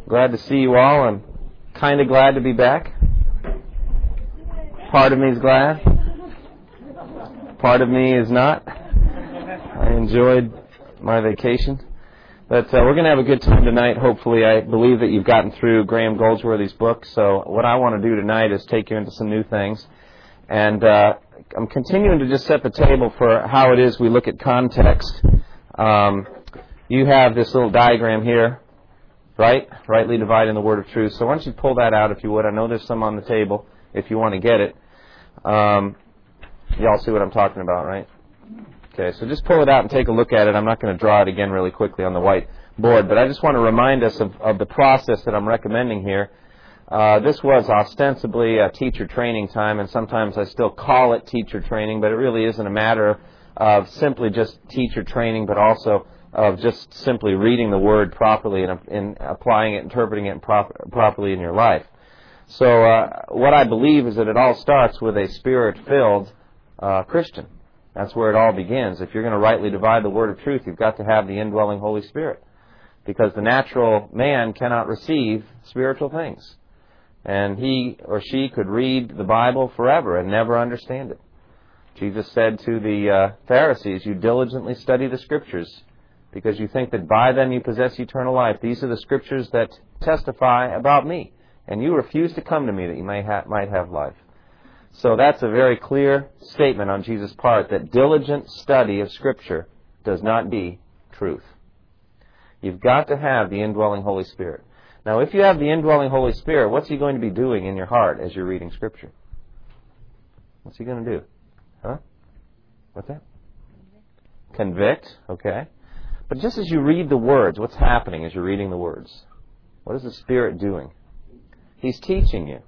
Glad to see you all. I'm kind of glad to be back. Part of me is glad. Part of me is not. I enjoyed my vacation. But we're going to have a good time tonight, hopefully. I believe that you've gotten through Graham Goldsworthy's book. So what I want to do tonight is take you into some new things. And I'm continuing to just set the table for how it is we look at context. You have this little diagram here, right? Rightly dividing the word of truth. So why don't you pull that out if you would. I know there's some on the table if you want to get it. Y'all see what I'm talking about, right? Okay, so just pull it out and take a look at it. I'm not going to draw it again really quickly on the white board, but I just want to remind us of the process that I'm recommending here. This was ostensibly a teacher training time, and sometimes I still call it teacher training, but it really isn't a matter of simply just teacher training, but also of just simply reading the Word properly and applying it, interpreting it properly in your life. So what I believe is that it all starts with a Spirit-filled Christian. That's where it all begins. If you're going to rightly divide the Word of truth, you've got to have the indwelling Holy Spirit, because the natural man cannot receive spiritual things. And he or she could read the Bible forever and never understand it. Jesus said to the Pharisees, "You diligently study the Scriptures, because you think that by them you possess eternal life. These are the Scriptures that testify about me. And you refuse to come to me that you might have life." So that's a very clear statement on Jesus' part, that diligent study of Scripture does not be truth. You've got to have the indwelling Holy Spirit. Now, if you have the indwelling Holy Spirit, what's He going to be doing in your heart as you're reading Scripture? What's He going to do? Huh? What's that? Convict. Okay. But just as you read the words, what's happening as you're reading the words? What is the Spirit doing? He's teaching you.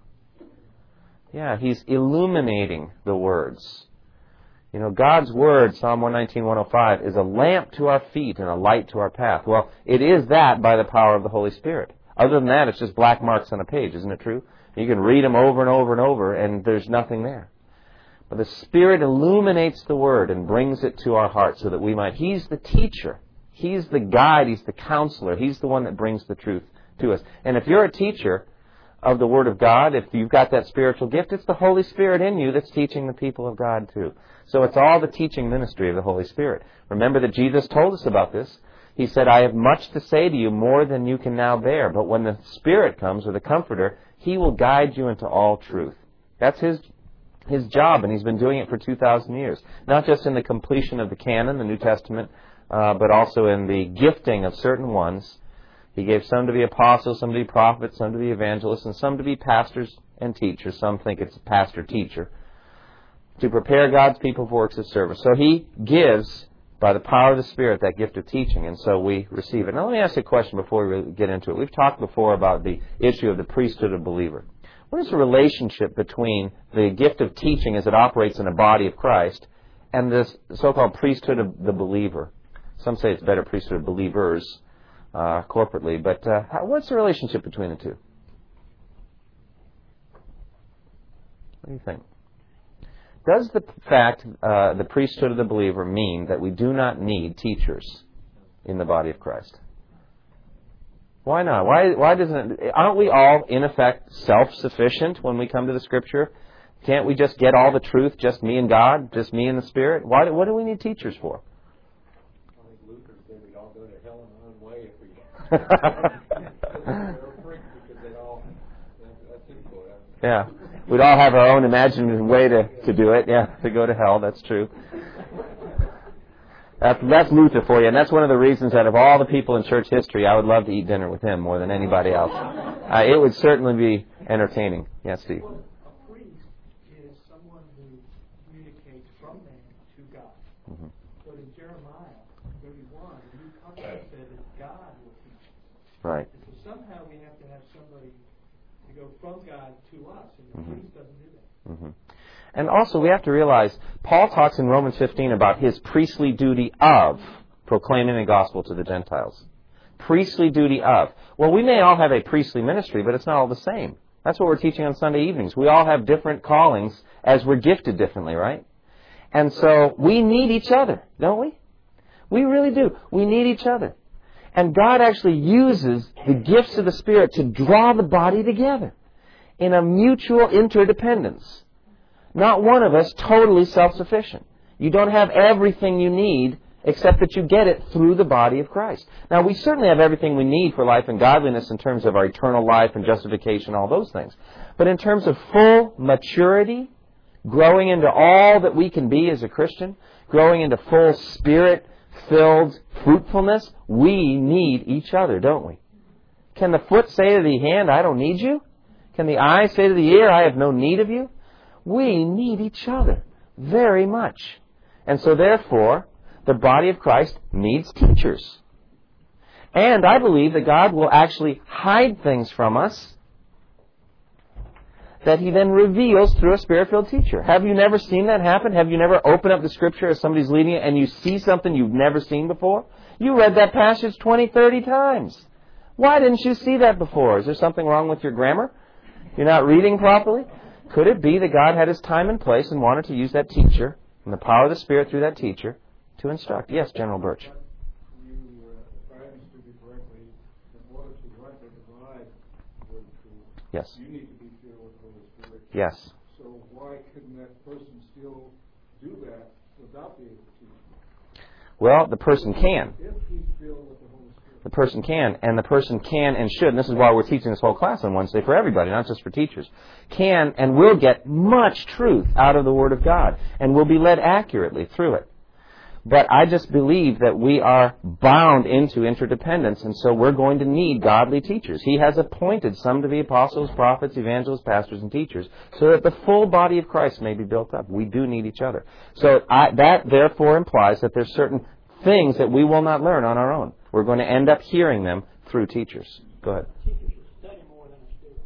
Yeah, He's illuminating the words. You know, God's Word, Psalm 119, 105, is a lamp to our feet and a light to our path. Well, it is that by the power of the Holy Spirit. Other than that, it's just black marks on a page, isn't it true? You can read them over and over and over, and there's nothing there. But the Spirit illuminates the Word and brings it to our hearts so that we might. He's the teacher. He's the guide. He's the counselor. He's the one that brings the truth to us. And if you're a teacher of the Word of God, if you've got that spiritual gift, it's the Holy Spirit in you that's teaching the people of God too. So it's all the teaching ministry of the Holy Spirit. Remember that Jesus told us about this. He said, "I have much to say to you, more than you can now bear. But when the Spirit comes, or the Comforter, He will guide you into all truth." That's His job, and He's been doing it for 2,000 years. Not just in the completion of the canon, the New Testament, but also in the gifting of certain ones. He gave some to be apostles, some to be prophets, some to be evangelists, and some to be pastors and teachers. Some think it's pastor-teacher. To prepare God's people for works of service. So He gives, by the power of the Spirit, that gift of teaching, and so we receive it. Now let me ask you a question before we get into it. We've talked before about the issue of the priesthood of believer. What is the relationship between the gift of teaching as it operates in a body of Christ and this so-called priesthood of the believer? Some say it's better priesthood of believers corporately, but what's the relationship between the two? What do you think? Does the fact the priesthood of the believer mean that we do not need teachers in the body of Christ? Why not? Why doesn't it? Aren't we all, in effect, self-sufficient when we come to the Scripture? Can't we just get all the truth, just me and God, just me and the Spirit? What do we need teachers for? I think Luther said we'd all go to hell in our own way if we Yeah. We'd all have our own imaginative way to do it, to go to hell. That's true. That's Luther for you, and that's one of the reasons that of all the people in church history, I would love to eat dinner with him more than anybody else. It would certainly be entertaining. Yes, Steve? Well, a priest is someone who communicates from man to God. Mm-hmm. But in Jeremiah 31, the New Covenant said that God will teach. Right. And so somehow we have to have somebody to go from God to us, and the priest doesn't do that. Mm-hmm. And also, we have to realize, Paul talks in Romans 15 about his priestly duty of proclaiming the gospel to the Gentiles. Priestly duty of. Well, we may all have a priestly ministry, but it's not all the same. That's what we're teaching on Sunday evenings. We all have different callings as we're gifted differently, right? And so we need each other, don't we? We really do. We need each other. And God actually uses the gifts of the Spirit to draw the body together in a mutual interdependence. Not one of us totally self-sufficient. You don't have everything you need except that you get it through the body of Christ. Now, we certainly have everything we need for life and godliness in terms of our eternal life and justification, all those things. But in terms of full maturity, growing into all that we can be as a Christian, growing into full Spirit-filled fruitfulness, we need each other, don't we? Can the foot say to the hand, I don't need you? Can the eye say to the ear, I have no need of you? We need each other very much. And so therefore, the body of Christ needs teachers. And I believe that God will actually hide things from us that He then reveals through a Spirit-filled teacher. Have you never seen that happen? Have you never opened up the Scripture as somebody's leading it and you see something you've never seen before? You read that passage 20, 30 times. Why didn't you see that before? Is there something wrong with your grammar? You're not reading properly? Could it be that God had His time and place and wanted to use that teacher and the power of the Spirit through that teacher to instruct? Yes, General Birch. If I understood you correctly, in order to rightly divide word truth, Yes. you need to be filled with the Holy Spirit. Yes. So why couldn't that person still do that without being able to teach? Well, the person can. If he's filled with the Holy Spirit. The person can, and the person can and should, and this is why we're teaching this whole class on Wednesday for everybody, not just for teachers, can and will get much truth out of the Word of God, and will be led accurately through it. But I just believe that we are bound into interdependence, and so we're going to need godly teachers. He has appointed some to be apostles, prophets, evangelists, pastors, and teachers, so that the full body of Christ may be built up. We do need each other. So that therefore implies that there's certain things that we will not learn on our own. We're going to end up hearing them through teachers. Go ahead. Teachers should study more than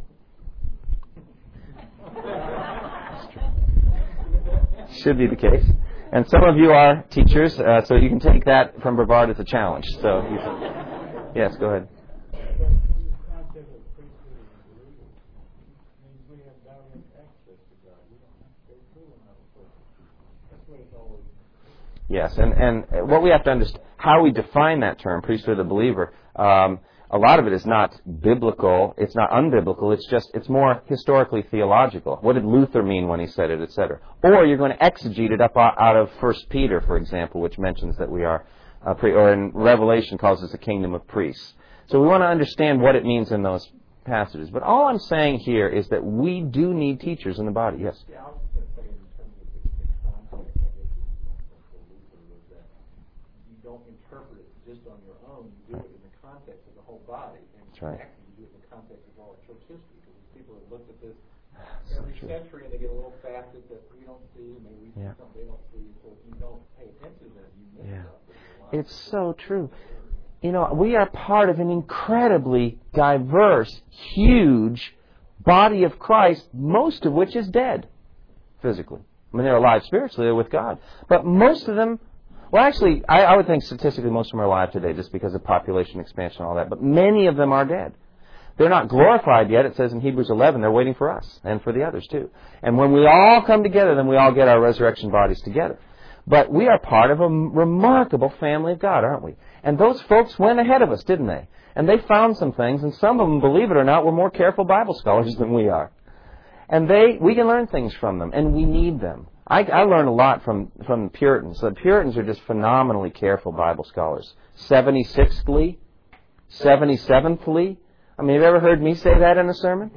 a student. Should be the case. And some of you are teachers, so you can take that from Brevard as a challenge. So, yes, go ahead. The concept of priesthood and believers means we have direct access to God. We don't have to go through another person. That's what it's always. Yes, and what we have to understand, how we define that term, priesthood of the believer, a lot of it is not biblical, it's not unbiblical, it's more historically theological. What did Luther mean when he said it, etc.? Or you're going to exegete it up out of 1 Peter, for example, which mentions that we are, or in Revelation calls us a kingdom of priests. So we want to understand what it means in those passages. But all I'm saying here is that we do need teachers in the body, yes? Yeah, I was just going to say in terms of the context, I guess for Luther was that you don't interpret it just on your own, you do it in the context of the whole body. And That's right. actually you do it in the context of all of church history, because people have looked at this every century and they get a little facet that we don't see, maybe we see something they don't see, so if you don't pay attention to them, you miss stuff. It's so true. You know, we are part of an incredibly diverse, huge body of Christ, most of which is dead physically. I mean, they're alive spiritually, they're with God. But most of them, well, actually, I would think statistically most of them are alive today just because of population expansion and all that. But many of them are dead. They're not glorified yet. It says in Hebrews 11, they're waiting for us and for the others too. And when we all come together, then we all get our resurrection bodies together. But we are part of a remarkable family of God, aren't we? And those folks went ahead of us, didn't they? And they found some things, and some of them, believe it or not, were more careful Bible scholars than we are. And we can learn things from them, and we need them. I learned a lot from the Puritans. The Puritans are just phenomenally careful Bible scholars. 76thly, 77thly. I mean, have you ever heard me say that in a sermon?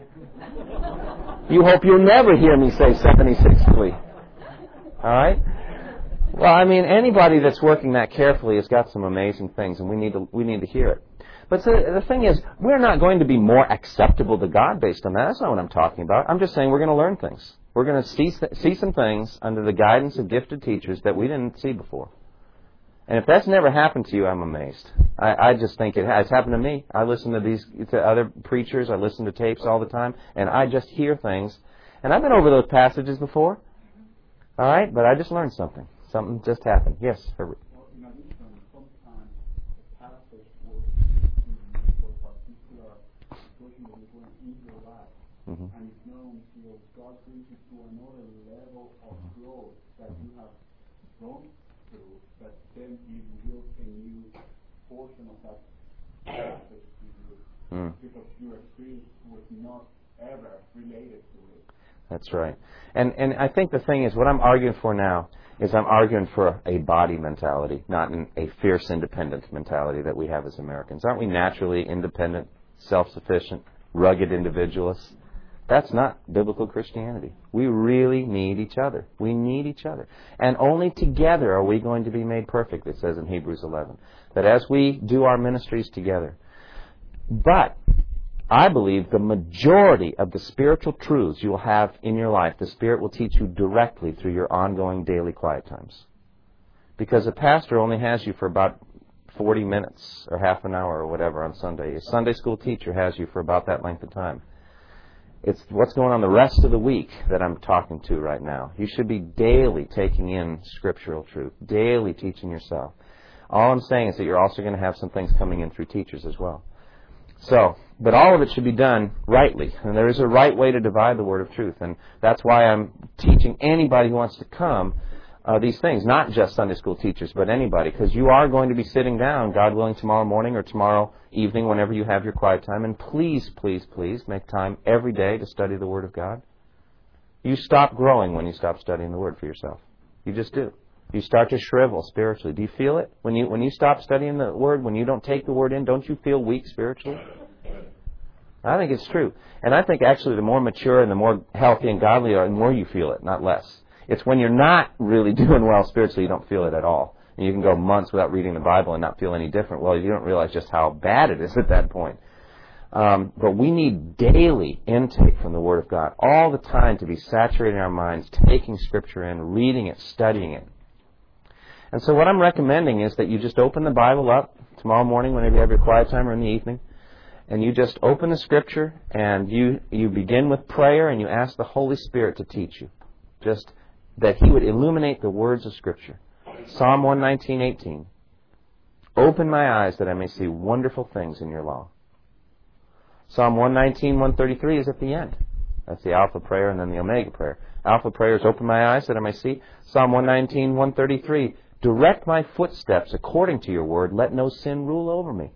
You hope you'll never hear me say 76thly. All right? Well, I mean, anybody that's working that carefully has got some amazing things, and we need to hear it. But the thing is, we're not going to be more acceptable to God based on that. That's not what I'm talking about. I'm just saying we're going to learn things. We're going to see some things under the guidance of gifted teachers that we didn't see before. And if that's never happened to you, I'm amazed. I just think it has happened to me. I listen to other preachers. I listen to tapes all the time, and I just hear things. And I've been over those passages before. All right? But I just learned something. Something just happened. Yes, Herbert. Well, in addition, sometimes the passage will be for a particular situation that is going in your life. Mm-hmm. And it's not until God brings you to another level of growth that you have gone through that then He reveals a new portion of that passage to you because your experience was not ever related to it. That's right. And I think the thing is, what I'm arguing for now is I'm arguing for a body mentality, not a fierce independent mentality that we have as Americans. Aren't we naturally independent, self-sufficient, rugged individualists? That's not biblical Christianity. We really need each other. We need each other. And only together are we going to be made perfect, it says in Hebrews 11. That as we do our ministries together. But I believe the majority of the spiritual truths you will have in your life, the Spirit will teach you directly through your ongoing daily quiet times. Because a pastor only has you for about 40 minutes or half an hour or whatever on Sunday. A Sunday school teacher has you for about that length of time. It's what's going on the rest of the week that I'm talking to right now. You should be daily taking in scriptural truth, daily teaching yourself. All I'm saying is that you're also going to have some things coming in through teachers as well. So, but all of it should be done rightly. And there is a right way to divide the word of truth. And that's why I'm teaching anybody who wants to come these things. Not just Sunday school teachers, but anybody. Because you are going to be sitting down, God willing, tomorrow morning or tomorrow evening, whenever you have your quiet time. And please, please, please make time every day to study the Word of God. You stop growing when you stop studying the Word for yourself. You just do. You start to shrivel spiritually. Do you feel it? When you stop studying the Word, when you don't take the Word in, don't you feel weak spiritually? I think it's true. And I think actually the more mature and the more healthy and godly you are, the more you feel it, not less. It's when you're not really doing well spiritually, you don't feel it at all. And you can go months without reading the Bible and not feel any different. Well, you don't realize just how bad it is at that point. But we need daily intake from the Word of God, all the time to be saturating our minds, taking Scripture in, reading it, studying it. And so what I'm recommending is that you just open the Bible up tomorrow morning whenever you have your quiet time or in the evening, and you just open the Scripture and you begin with prayer and you ask the Holy Spirit to teach you. Just that He would illuminate the words of Scripture. Psalm 119:18. Open my eyes that I may see wonderful things in your law. Psalm 119:133 is at the end. That's the Alpha prayer and then the Omega prayer. Alpha prayer is open my eyes that I may see. Psalm 119:133. Direct my footsteps according to your word. Let no sin rule over me.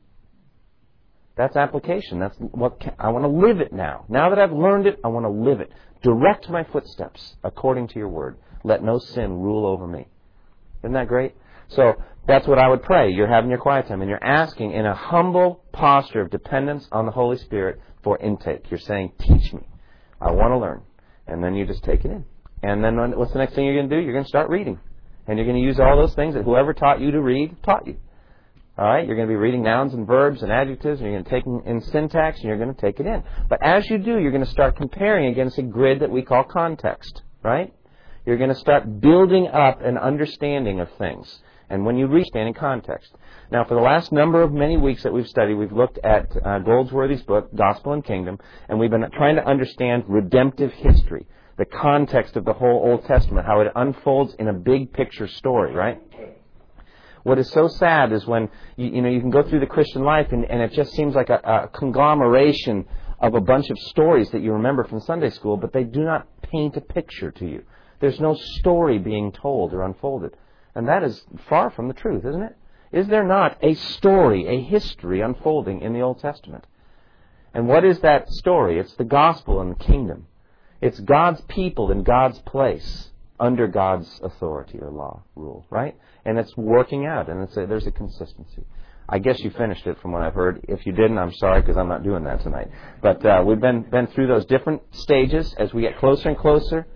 That's application. That's what I want to live it now. Now that I've learned it, I want to live it. Direct my footsteps according to your word. Let no sin rule over me. Isn't that great? So that's what I would pray. You're having your quiet time and you're asking in a humble posture of dependence on the Holy Spirit for intake. You're saying, teach me. I want to learn. And then you just take it in. And then what's the next thing you're going to do? You're going to start reading. And you're going to use all those things that whoever taught you to read taught you. All right? You're going to be reading nouns and verbs and adjectives, and you're going to take in syntax, and you're going to take it in. But as you do, you're going to start comparing against a grid that we call context. Right? You're going to start building up an understanding of things. And when you reach understanding context. Now, for the last number of many weeks that we've studied, we've looked at Goldsworthy's book, Gospel and Kingdom, and we've been trying to understand redemptive history, the context of the whole Old Testament, how it unfolds in a big picture story, right? What is so sad is when you can go through the Christian life and it just seems like a conglomeration of a bunch of stories that you remember from Sunday school, but they do not paint a picture to you. There's no story being told or unfolded. And that is far from the truth, isn't it? Is there not a story, a history unfolding in the Old Testament? And what is that story? It's the gospel and the kingdom. It's God's people in God's place under God's authority or law, rule, right? And it's working out, and there's a consistency. I guess you finished it from what I've heard. If you didn't, I'm sorry, because I'm not doing that tonight. But we've been through those different stages as we get closer and closer,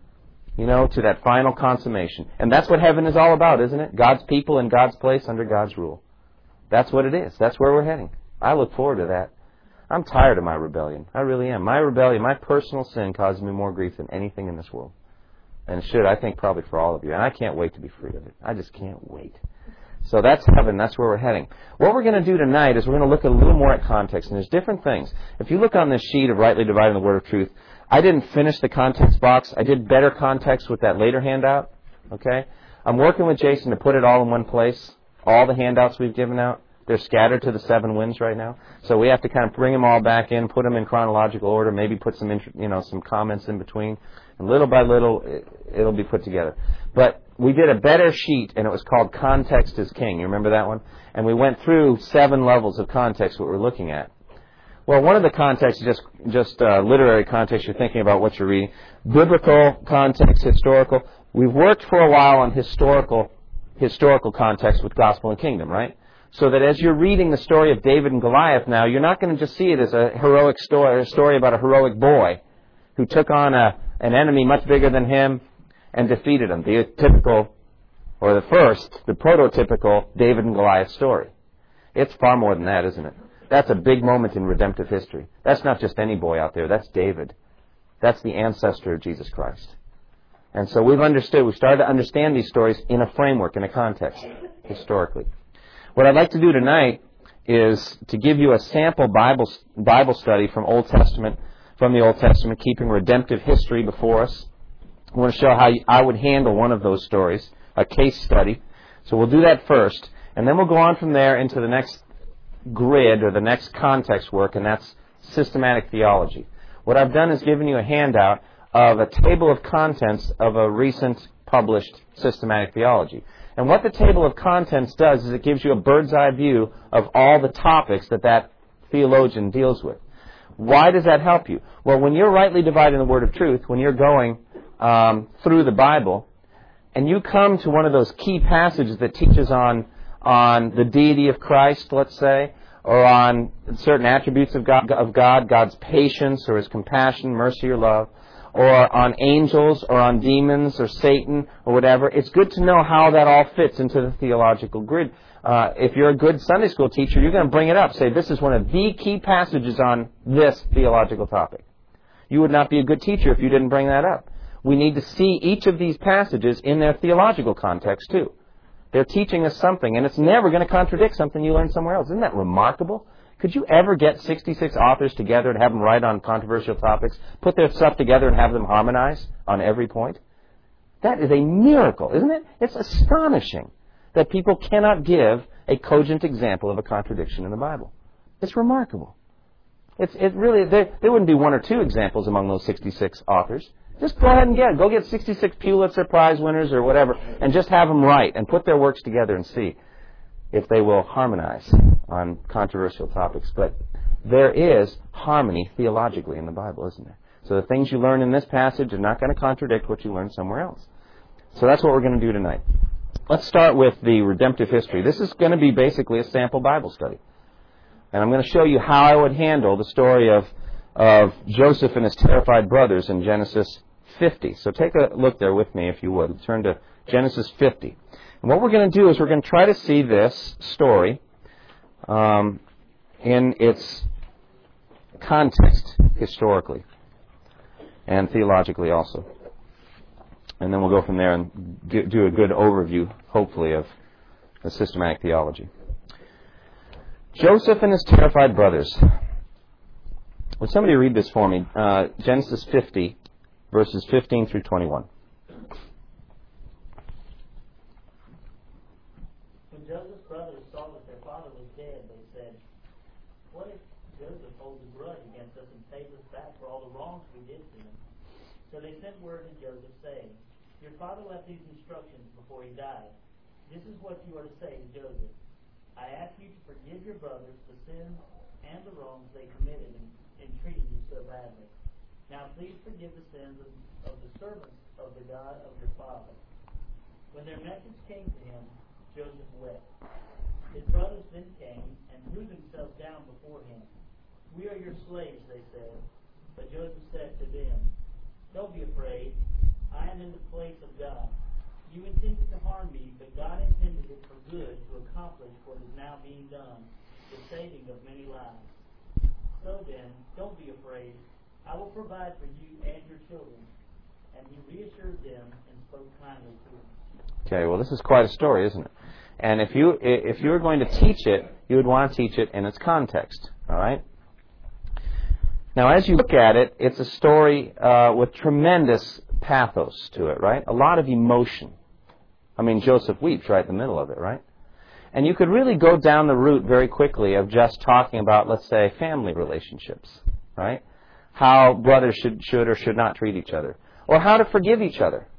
to that final consummation. And that's what heaven is all about, isn't it? God's people in God's place under God's rule. That's what it is. That's where we're heading. I look forward to that. I'm tired of my rebellion. I really am. My rebellion, my personal sin causes me more grief than anything in this world. And it should, I think, probably for all of you. And I can't wait to be free of it. I just can't wait. So that's heaven. That's where we're heading. What we're going to do tonight is we're going to look a little more at context. And there's different things. If you look on this sheet of Rightly Dividing the Word of Truth, I didn't finish the context box. I did better context with that later handout. Okay? I'm working with Jason to put it all in one place. All the handouts we've given out. They're scattered to the 7 winds right now. So we have to kind of bring them all back in, put them in chronological order, maybe put some comments in between. And little by little, it'll be put together. But we did a better sheet, and it was called Context is King. You remember that one? And we went through 7 levels of context, what we're looking at. Well, one of the contexts is just literary context. You're thinking about what you're reading. Biblical context, historical. We've worked for a while on historical context with Gospel and Kingdom, right? So that as you're reading the story of David and Goliath now, you're not going to just see it as a heroic story, a story about a heroic boy who took on an enemy much bigger than him and defeated him. The typical, or the prototypical David and Goliath story. It's far more than that, isn't it? That's a big moment in redemptive history. That's not just any boy out there. That's David. That's the ancestor of Jesus Christ. And so we've started to understand these stories in a framework, in a context, historically. What I'd like to do tonight is to give you a sample Bible study from the Old Testament, keeping redemptive history before us. I want to show how I would handle one of those stories, a case study. So we'll do that first, and then we'll go on from there into the next grid or the next context work, and that's systematic theology. What I've done is given you a handout of a table of contents of a recent published systematic theology. And what the table of contents does is it gives you a bird's eye view of all the topics that theologian deals with. Why does that help you? Well, when you're rightly dividing the word of truth, when you're going through the Bible, and you come to one of those key passages that teaches on the deity of Christ, let's say, or on certain attributes of God, God's patience or His compassion, mercy, or love, or on angels, or on demons, or Satan, or whatever, it's good to know how that all fits into the theological grid. If you're a good Sunday school teacher, you're going to bring it up. Say, this is one of the key passages on this theological topic. You would not be a good teacher if you didn't bring that up. We need to see each of these passages in their theological context, too. They're teaching us something, and it's never going to contradict something you learned somewhere else. Isn't that remarkable? Could you ever get 66 authors together and have them write on controversial topics, put their stuff together and have them harmonize on every point? That is a miracle, isn't it? It's astonishing that people cannot give a cogent example of a contradiction in the Bible. It's remarkable. It really, there wouldn't be 1 or 2 examples among those 66 authors. Just go ahead and go get 66 Pulitzer Prize winners or whatever, and just have them write and put their works together and see if they will harmonize on controversial topics. But there is harmony theologically in the Bible, isn't there? So the things you learn in this passage are not going to contradict what you learn somewhere else. So that's what we're going to do tonight. Let's start with the redemptive history. This is going to be basically a sample Bible study. And I'm going to show you how I would handle the story of Joseph and his terrified brothers in Genesis 50. So take a look there with me, if you would. Turn to Genesis 50. And what we're going to do is we're going to try to see this story in its context historically and theologically also. And then we'll go from there and do a good overview, hopefully, of the systematic theology. Joseph and his terrified brothers. Would somebody read this for me? Genesis 50, verses 15 through 21. When Joseph's brothers saw that their father was dead, they said, "What if Joseph holds a grudge against us and pays us back for all the wrongs we did to him?" So they sent word to Joseph, saying, "Your father left these instructions before he died. This is what you are to say to Joseph. I ask you to forgive your brothers the sins and the wrongs they committed in treating you so badly. Now please forgive the sins of the servants of the God of your father." When their message came to him, Joseph wept. His brothers then came and threw themselves down before him. "We are your slaves," they said. But Joseph said to them, "Don't be afraid. I am in the place of God. You intended to harm me, but God intended it for good to accomplish what is now being done, the saving of many lives. So then, don't be afraid. I will provide for you and your children." And he reassured them and spoke kindly to them. Okay, well, this is quite a story, isn't it? And if you were going to teach it, you would want to teach it in its context, all right? Now, as you look at it, it's a story with tremendous pathos to it, right? A lot of emotion. I mean, Joseph weeps right in the middle of it, right? And you could really go down the route very quickly of just talking about, let's say, family relationships, right? How brothers should or should not treat each other. Or how to forgive each other.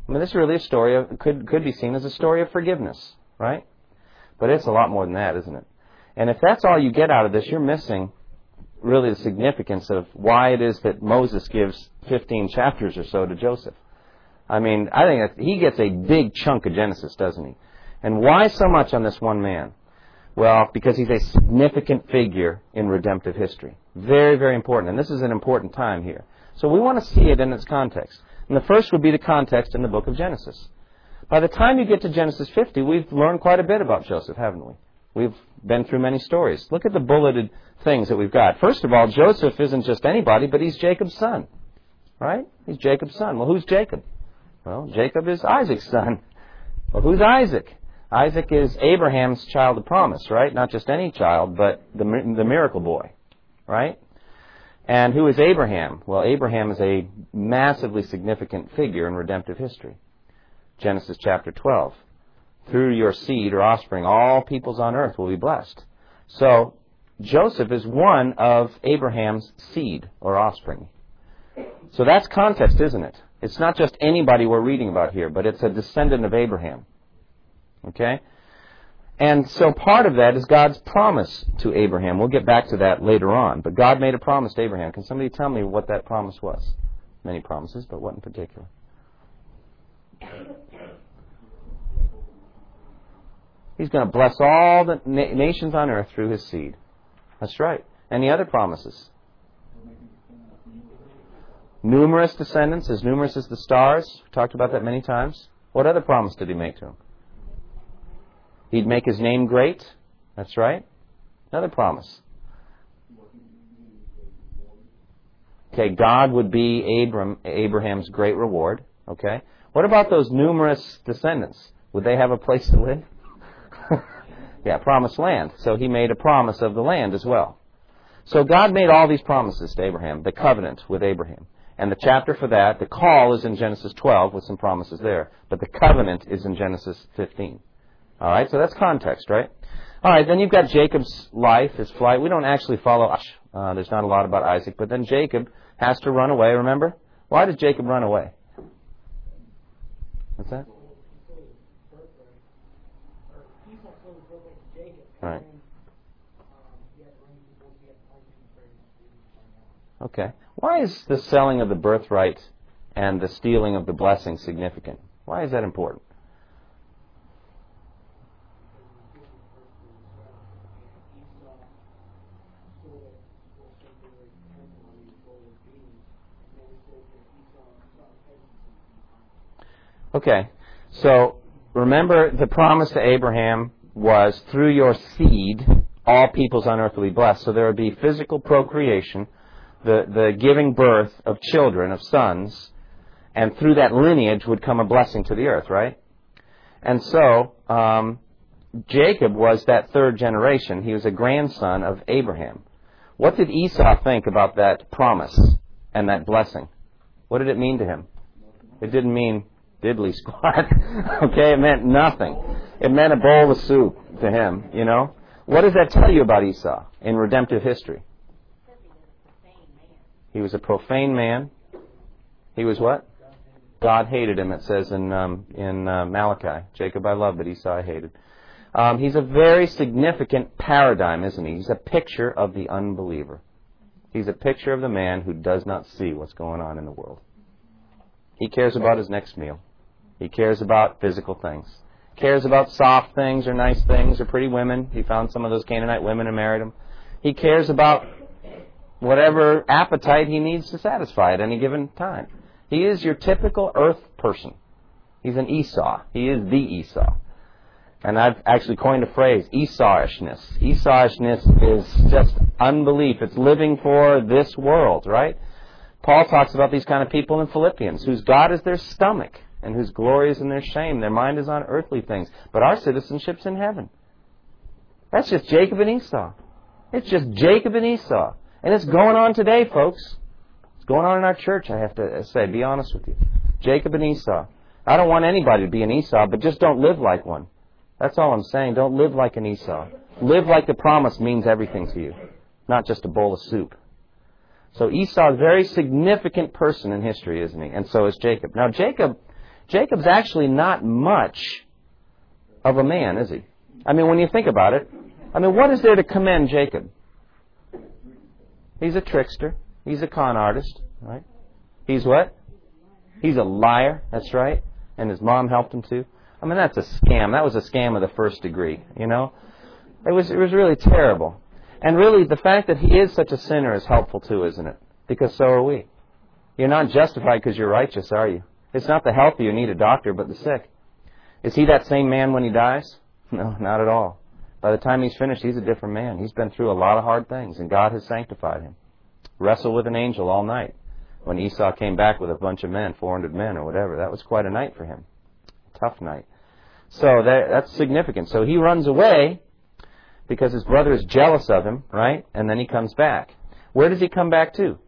I mean, this is really a story of, could be seen as a story of forgiveness, right? But it's a lot more than that, isn't it? And if that's all you get out of this, you're missing really the significance of why it is that Moses gives 15 chapters or so to Joseph. I mean, I think that he gets a big chunk of Genesis, doesn't he? And why so much on this one man? Well, because he's a significant figure in redemptive history. Very, very important. And this is an important time here. So we want to see it in its context. And the first would be the context in the book of Genesis. By the time you get to Genesis 50, we've learned quite a bit about Joseph, haven't we? We've been through many stories. Look at the bulleted things that we've got. First of all, Joseph isn't just anybody, but he's Jacob's son. Right? He's Jacob's son. Well, who's Jacob? Well, Jacob is Isaac's son. Well, who's Isaac? Isaac is Abraham's child of promise, right? Not just any child, but the miracle boy, right? And who is Abraham? Well, Abraham is a massively significant figure in redemptive history. Genesis chapter 12. Through your seed or offspring, all peoples on earth will be blessed. So, Joseph is one of Abraham's seed or offspring. So that's context, isn't it? It's not just anybody we're reading about here, but it's a descendant of Abraham. Okay? And so part of that is God's promise to Abraham. We'll get back to that later on. But God made a promise to Abraham. Can somebody tell me what that promise was? Many promises, but what in particular? He's going to bless all the nations on earth through his seed. That's right. Any other promises? Numerous descendants, as numerous as the stars. We talked about that many times. What other promise did he make to him? He'd make his name great. That's right. Another promise. Okay, God would be Abraham's great reward. Okay. What about those numerous descendants? Would they have a place to live? Yeah, promised land. So he made a promise of the land as well. So God made all these promises to Abraham, the covenant with Abraham. And the chapter for that, the call is in Genesis 12 with some promises there. But the covenant is in Genesis 15. All right, so that's context, right? All right, then you've got Jacob's life, his flight. We don't actually follow, there's not a lot about Isaac, but then Jacob has to run away, remember? Why does Jacob run away? What's that? Right. Okay. Why is the selling of the birthright and the stealing of the blessing significant? Why is that important? Okay. So remember the promise to Abraham was through your seed all peoples on earth will be blessed. So there would be physical procreation, the giving birth of children, of sons, and through that lineage would come a blessing to the earth, right? And so Jacob was that third generation. He was a grandson of Abraham. What did Esau think about that promise and that blessing? What did it mean to him? It didn't mean diddly squat. Okay, it meant nothing. It meant a bowl of soup to him, you know. What does that tell you about Esau in redemptive history? He was a profane man. He was what? God hated him, it says in Malachi. Jacob I loved, but Esau I hated. He's a very significant paradigm, isn't he? He's a picture of the unbeliever. He's a picture of the man who does not see what's going on in the world. He cares about his next meal. He cares about physical things. Cares about soft things or nice things or pretty women. He found some of those Canaanite women and married them. He cares about whatever appetite he needs to satisfy at any given time. He is your typical earth person. He's an Esau. He is the Esau. And I've actually coined a phrase, Esauishness. Esauishness is just unbelief. It's living for this world, right? Paul talks about these kind of people in Philippians, whose God is their stomach and whose glory is in their shame. Their mind is on earthly things, but our citizenship's in heaven. That's just Jacob and Esau. It's just Jacob and Esau. And it's going on today, folks. It's going on in our church, I have to say, be honest with you. Jacob and Esau. I don't want anybody to be an Esau, but just don't live like one. That's all I'm saying. Don't live like an Esau. Live like the promise means everything to you, not just a bowl of soup. So Esau is a very significant person in history, isn't he? And so is Jacob. Now Jacob Jacob's actually not much of a man, is he? I mean, when you think about it, I mean, what is there to commend Jacob? He's a trickster. He's a con artist, right? He's what? He's a liar, that's right. And his mom helped him too. I mean, that's a scam. That was a scam of the first degree, you know? It was really terrible. And really, the fact that he is such a sinner is helpful too, isn't it? Because so are we. You're not justified because you're righteous, are you? It's not the healthy who need a doctor, but the sick. Is he that same man when he dies? No, not at all. By the time he's finished, he's a different man. He's been through a lot of hard things, and God has sanctified him. Wrestled with an angel all night. When Esau came back with a bunch of men, 400 men or whatever, that was quite a night for him. Tough night. So that's significant. So he runs away because his brother is jealous of him, right? And then he comes back. Where does he come back to?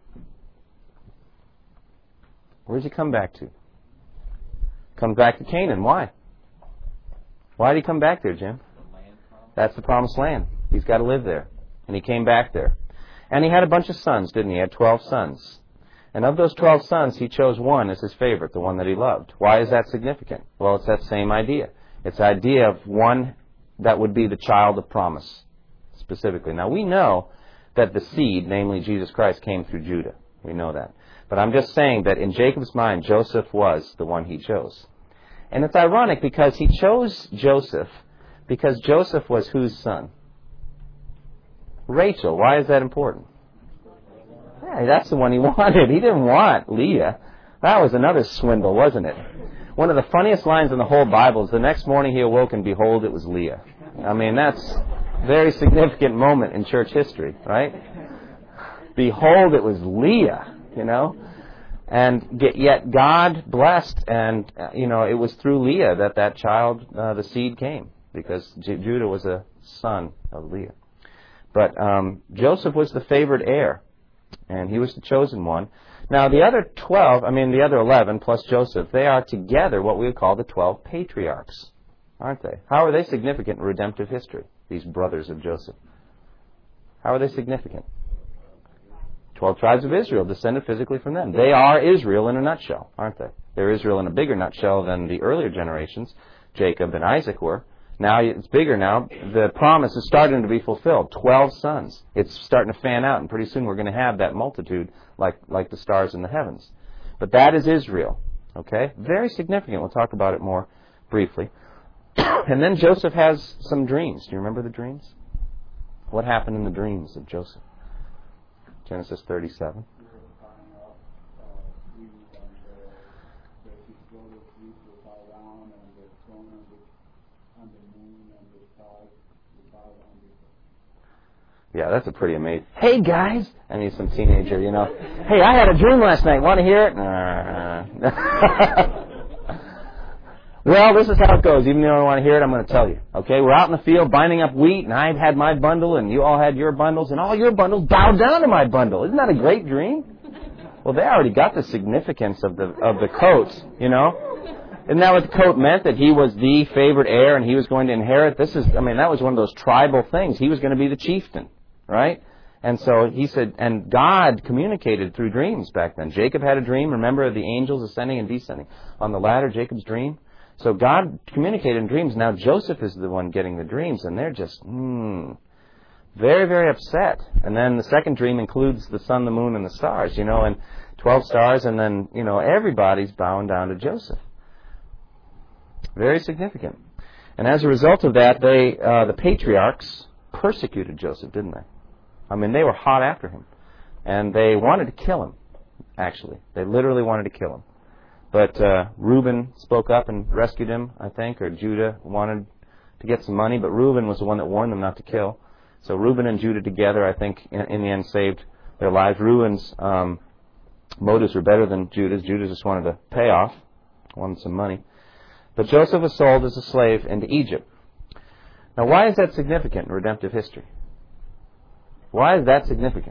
Where does he come back to? Comes back to Canaan. Why? Why did he come back there, Jim? That's the promised land. He's got to live there. And he came back there. And he had a bunch of sons, didn't he? He had 12 sons. And of those 12 sons, he chose one as his favorite, the one that he loved. Why is that significant? Well, it's that same idea. It's the idea of one that would be the child of promise, specifically. Now, we know that the seed, namely Jesus Christ, came through Judah. We know that. But I'm just saying that in Jacob's mind, Joseph was the one he chose. And it's ironic because he chose Joseph because Joseph was whose son? Rachel. Why is that important? Yeah, that's the one he wanted. He didn't want Leah. That was another swindle, wasn't it? One of the funniest lines in the whole Bible is the next morning he awoke and behold, it was Leah. I mean, that's a very significant moment in church history, right? Behold, it was Leah, you know. And yet God blessed, and, it was through Leah that child, the seed came, because Judah was a son of Leah. But Joseph was the favored heir, and he was the chosen one. Now, the other 11 plus Joseph, they are together what we would call the 12 patriarchs, aren't they? How are they significant in redemptive history, these brothers of Joseph? How are they significant? 12 tribes of Israel descended physically from them. They are Israel in a nutshell, aren't they? They're Israel in a bigger nutshell than the earlier generations, Jacob and Isaac were. Now it's bigger now. The promise is starting to be fulfilled. 12 sons. It's starting to fan out, and pretty soon we're going to have that multitude like the stars in the heavens. But that is Israel. Okay? Very significant. We'll talk about it more briefly. And then Joseph has some dreams. Do you remember the dreams? What happened in the dreams of Joseph? Genesis 37. Yeah, that's a pretty amazing. Hey guys, I mean some teenager, Hey, I had a dream last night. Want to hear it? Well, this is how it goes. Even though I don't want to hear it, I'm going to tell you. Okay, we're out in the field binding up wheat, and I had my bundle, and you all had your bundles, and all your bundles bowed down to my bundle. Isn't that a great dream? Well, they already got the significance of the coat, Isn't that what the coat meant? That he was the favored heir, and he was going to inherit? That was one of those tribal things. He was going to be the chieftain, right? And so he said, and God communicated through dreams back then. Jacob had a dream, remember, of the angels ascending and descending on the ladder, Jacob's dream. So God communicated in dreams. Now Joseph is the one getting the dreams, and they're just, very, very upset. And then the second dream includes the sun, the moon, and the stars, and 12 stars, and then, everybody's bowing down to Joseph. Very significant. And as a result of that, the patriarchs persecuted Joseph, didn't they? I mean, they were hot after him. And they wanted to kill him, actually. They literally wanted to kill him. But Reuben spoke up and rescued him, I think, or Judah wanted to get some money, but Reuben was the one that warned them not to kill. So Reuben and Judah together, I think, in the end saved their lives. Reuben's motives were better than Judah's. Judah just wanted to pay off, wanted some money. But Joseph was sold as a slave into Egypt. Now, why is that significant in redemptive history? Why is that significant?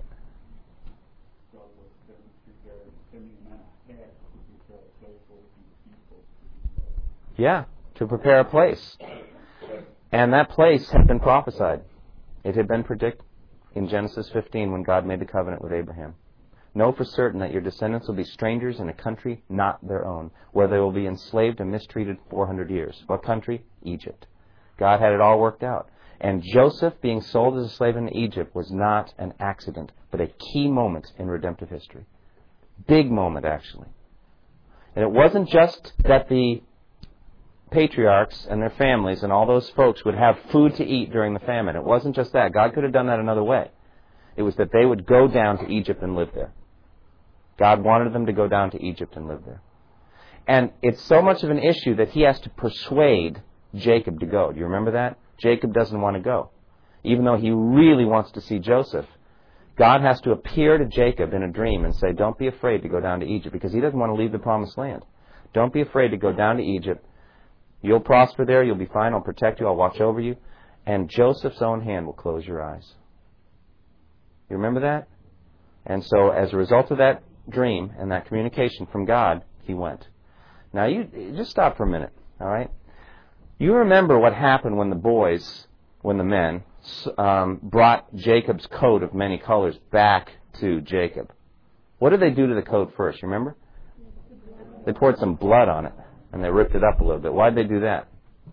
Yeah, to prepare a place. And that place had been prophesied. It had been predicted in Genesis 15 when God made the covenant with Abraham. Know for certain that your descendants will be strangers in a country not their own, where they will be enslaved and mistreated 400 years. What country? Egypt. God had it all worked out. And Joseph being sold as a slave into Egypt was not an accident, but a key moment in redemptive history. Big moment, actually. And it wasn't just that the patriarchs and their families and all those folks would have food to eat during the famine. It wasn't just that. God could have done that another way. It was that they would go down to Egypt and live there. God wanted them to go down to Egypt and live there. And it's so much of an issue that he has to persuade Jacob to go. Do you remember that? Jacob doesn't want to go. Even though he really wants to see Joseph, God has to appear to Jacob in a dream and say, don't be afraid to go down to Egypt, because he doesn't want to leave the promised land. Don't be afraid to go down to Egypt. You'll prosper there. You'll be fine. I'll protect you. I'll watch over you. And Joseph's own hand will close your eyes. You remember that? And so as a result of that dream and that communication from God, he went. Now, you just stop for a minute, all right? You remember what happened when the men brought Jacob's coat of many colors back to Jacob. What did they do to the coat first? You remember? They poured some blood on it, and they ripped it up a little bit. Why did they do that?